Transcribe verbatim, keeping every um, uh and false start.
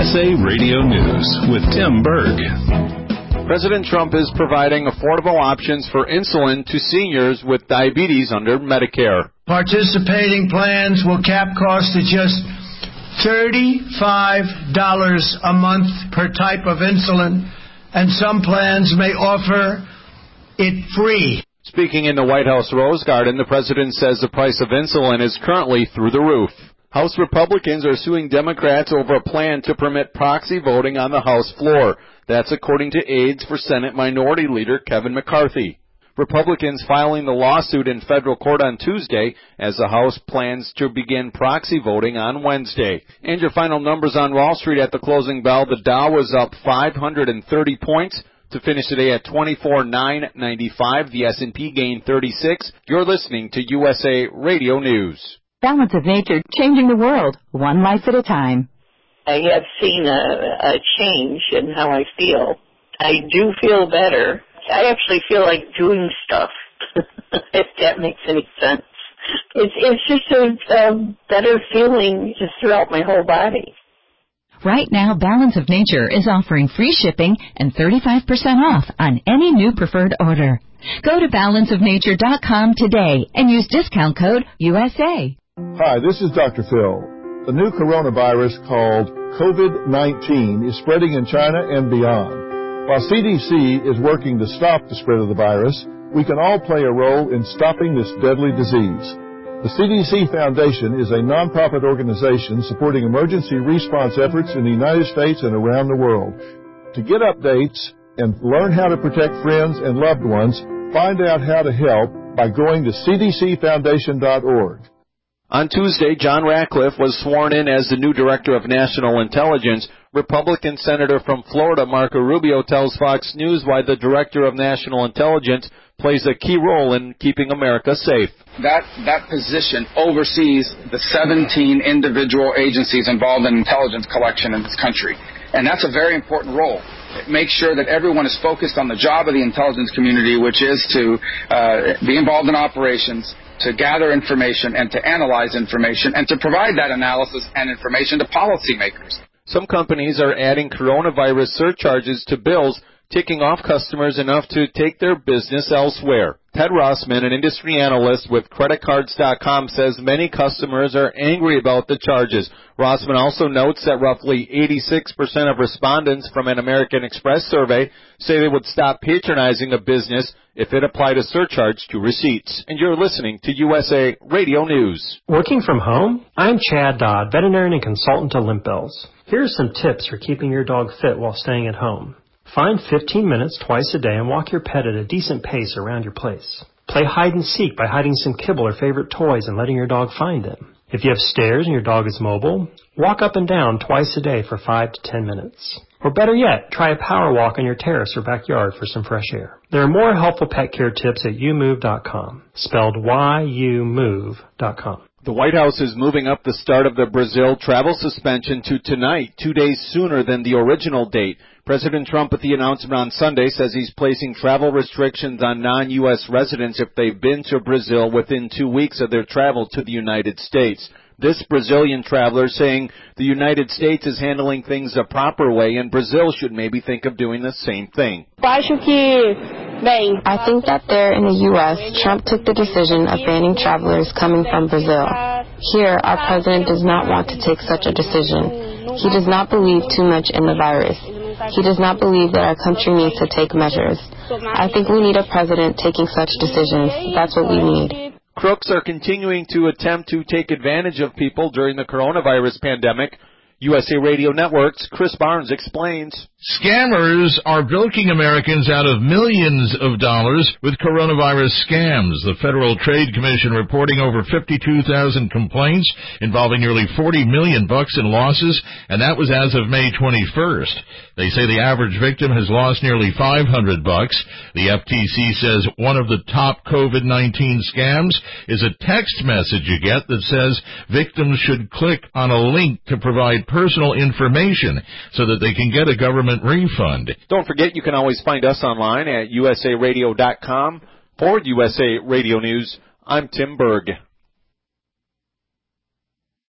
S A Radio News with Tim Berg. President Trump is providing affordable options for insulin to seniors with diabetes under Medicare. Participating plans will cap costs at just thirty-five dollars a month per type of insulin, and some plans may offer it free. Speaking in the White House Rose Garden, the president says the price of insulin is currently through the roof. House Republicans are suing Democrats over a plan to permit proxy voting on the House floor. That's according to aides for Senate Minority Leader Kevin McCarthy. Republicans filing the lawsuit in federal court on Tuesday as the House plans to begin proxy voting on Wednesday. And your final numbers on Wall Street at the closing bell. The Dow was up five hundred thirty points to finish today at twenty-four thousand nine hundred ninety-five. The S and P gained thirty-six. You're listening to U S A Radio News. Balance of Nature, changing the world, one life at a time. I have seen a, a change in how I feel. I do feel better. I actually feel like doing stuff, if that makes any sense. It's, it's just a, a better feeling just throughout my whole body. Right now, Balance of Nature is offering free shipping and thirty-five percent off on any new preferred order. Go to balance of nature dot com today and use discount code U S A. Hi, this is Doctor Phil. The new coronavirus called COVID nineteen is spreading in China and beyond. While C D C is working to stop the spread of the virus, we can all play a role in stopping this deadly disease. The C D C Foundation is a nonprofit organization supporting emergency response efforts in the United States and around the world. To get updates and learn how to protect friends and loved ones, find out how to help by going to c d c foundation dot org. On Tuesday, John Ratcliffe was sworn in as the new Director of National Intelligence. Republican Senator from Florida, Marco Rubio, tells Fox News why the Director of National Intelligence plays a key role in keeping America safe. That that position oversees the seventeen individual agencies involved in intelligence collection in this country. And that's a very important role. It makes sure that everyone is focused on the job of the intelligence community, which is to uh, be involved in operations, to gather information and to analyze information and to provide that analysis and information to policymakers. Some companies are adding coronavirus surcharges to bills, ticking off customers enough to take their business elsewhere. Ted Rossman, an industry analyst with credit cards dot com, says many customers are angry about the charges. Rossman also notes that roughly eighty-six percent of respondents from an American Express survey say they would stop patronizing a business if it applied a surcharge to receipts. And you're listening to U S A Radio News. Working from home? I'm Chad Dodd, veterinarian and consultant to Limp Bills. Here are some tips for keeping your dog fit while staying at home. Find fifteen minutes twice a day and walk your pet at a decent pace around your place. Play hide and seek by hiding some kibble or favorite toys and letting your dog find them. If you have stairs and your dog is mobile, walk up and down twice a day for five to ten minutes. Or better yet, try a power walk on your terrace or backyard for some fresh air. There are more helpful pet care tips at you move dot com, spelled Y U move dot com. The White House is moving up the start of the Brazil travel suspension to tonight, two days sooner than the original date. President Trump, at the announcement on Sunday, says he's placing travel restrictions on non-U S residents if they've been to Brazil within two weeks of their travel to the United States. This Brazilian traveler saying the United States is handling things the proper way and Brazil should maybe think of doing the same thing. I think that there in the U S, Trump took the decision of banning travelers coming from Brazil. Here, our president does not want to take such a decision. He does not believe too much in the virus. He does not believe that our country needs to take measures. I think we need a president taking such decisions. That's what we need. Crooks are continuing to attempt to take advantage of people during the coronavirus pandemic. U S A Radio Network's Chris Barnes explains. Scammers are bilking Americans out of millions of dollars with coronavirus scams. The Federal Trade Commission reporting over fifty-two thousand complaints involving nearly forty million bucks in losses, and that was as of May twenty-first. They say the average victim has lost nearly five hundred bucks. The F T C says one of the top COVID nineteen scams is a text message you get that says victims should click on a link to provide personal information so that they can get a government refund. Don't forget, you can always find us online at U S A radio dot com. For U S A Radio News, I'm Tim Berg.